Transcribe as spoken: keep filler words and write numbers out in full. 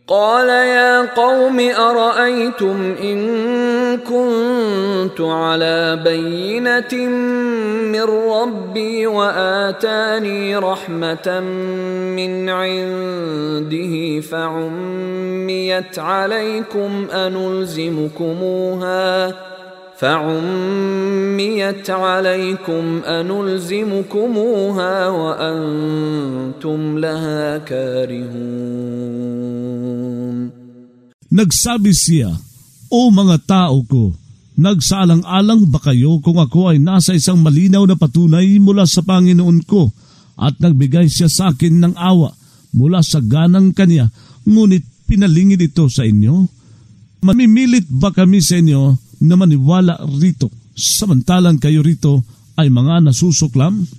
قال يا قوم أرأيتم إن كنت على بينة من ربي وآتاني رحمة من عنده فعميت عليكم أنلزمكموها فعميت عليكم أنلزمكموها وأنتم لها كارهون. Nagsabi siya, O mga tao ko, nagsaalang-alang ba kayo kung ako ay nasa isang malinaw na patunay mula sa Panginoon ko at nagbigay siya sa akin ng awa mula sa ganang kanya, ngunit pinalingid ito sa inyo? Mamimilit ba kami sa inyo na maniwala rito, samantalang kayo rito ay mga nasusuklam?